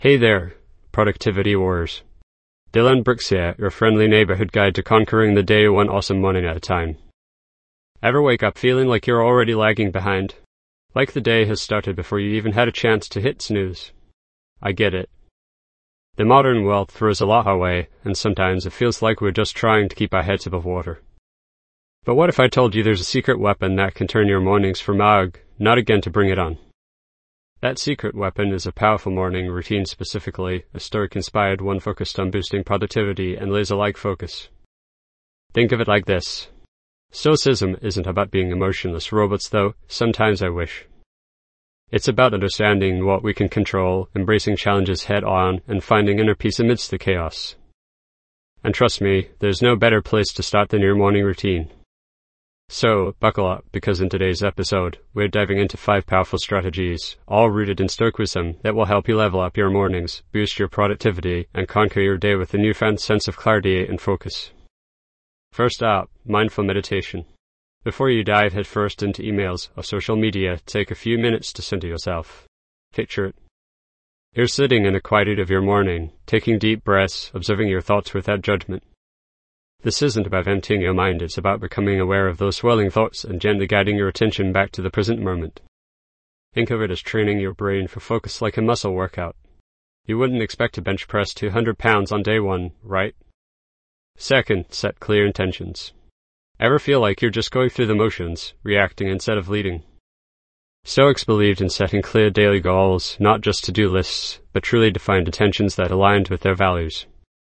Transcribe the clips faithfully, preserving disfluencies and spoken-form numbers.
Hey there, productivity warriors. Dylan Brooks here, your friendly neighborhood guide to conquering the day one awesome morning at a time. Ever wake up feeling like you're already lagging behind? Like the day has started before you even had a chance to hit snooze? I get it. The modern world throws a lot our way, and sometimes it feels like we're just trying to keep our heads above water. But what if I told you there's a secret weapon that can turn your mornings from ugh, not again to bring it on? That secret weapon is a powerful morning routine, specifically a Stoic-inspired one focused on boosting productivity and laser-like focus. Think of it like this. Stoicism isn't about being emotionless robots, though sometimes I wish. It's about understanding what we can control, embracing challenges head-on, and finding inner peace amidst the chaos. And trust me, there's no better place to start than your morning routine. So, buckle up, because in today's episode, we're diving into five powerful strategies, all rooted in Stoic wisdom, that will help you level up your mornings, boost your productivity, and conquer your day with a newfound sense of clarity and focus. First up, mindful meditation. Before you dive headfirst into emails or social media, take a few minutes to center yourself. Picture it. You're sitting in the quietude of your morning, taking deep breaths, observing your thoughts without judgment. This isn't about emptying your mind, it's about becoming aware of those swirling thoughts and gently guiding your attention back to the present moment. Think of it as training your brain for focus like a muscle workout. You wouldn't expect to bench press two hundred pounds on day one, right? Second, set clear intentions. Ever feel like you're just going through the motions, reacting instead of leading? Stoics believed in setting clear daily goals, not just to-do lists, but truly defined intentions that aligned with their values.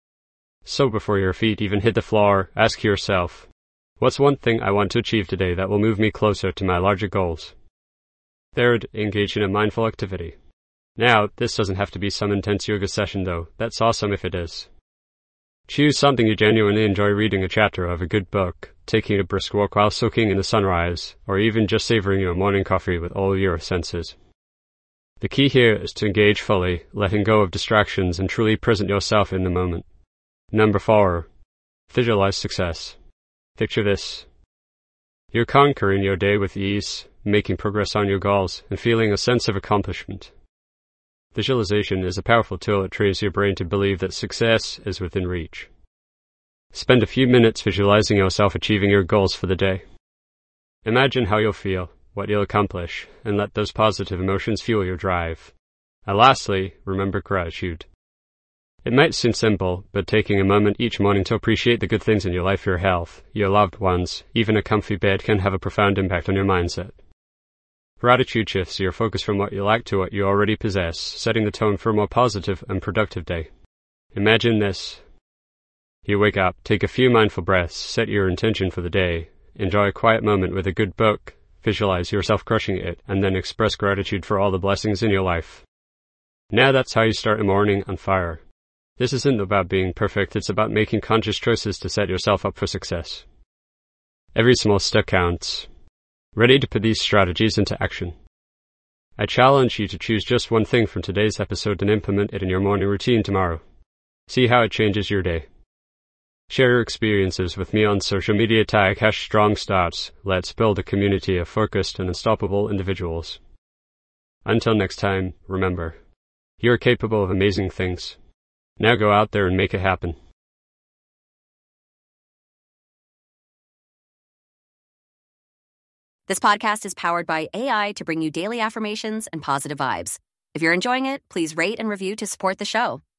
So before your feet even hit the floor, ask yourself, what's one thing I want to achieve today that will move me closer to my larger goals? Third, engage in a mindful activity. Now, this doesn't have to be some intense yoga session though, that's awesome if it is. Choose something you genuinely enjoy, reading a chapter of a good book, taking a brisk walk while soaking in the sunrise, or even just savoring your morning coffee with all your senses. The key here is to engage fully, letting go of distractions and truly present yourself in the moment. Number four, visualize success. Picture this. You're conquering your day with ease, making progress on your goals, and feeling a sense of accomplishment. Visualization is a powerful tool that trains your brain to believe that success is within reach. Spend a few minutes visualizing yourself achieving your goals for the day. Imagine how you'll feel, what you'll accomplish, and let those positive emotions fuel your drive. And lastly, remember gratitude. It might seem simple, but taking a moment each morning to appreciate the good things in your life, your health, your loved ones, even a comfy bed, can have a profound impact on your mindset. Gratitude shifts your focus from what you lack to what you already possess, setting the tone for a more positive and productive day. Imagine this. You wake up, take a few mindful breaths, set your intention for the day, enjoy a quiet moment with a good book, visualize yourself crushing it, and then express gratitude for all the blessings in your life. Now that's how you start a morning on fire. This isn't about being perfect, it's about making conscious choices to set yourself up for success. Every small step counts. Ready to put these strategies into action? I challenge you to choose just one thing from today's episode and implement it in your morning routine tomorrow. See how it changes your day. Share your experiences with me on social media, tag hash strong starts. Let's build a community of focused and unstoppable individuals. Until next time, remember, you're capable of amazing things. Now go out there and make it happen. This podcast is powered by A I to bring you daily affirmations and positive vibes. If you're enjoying it, please rate and review to support the show.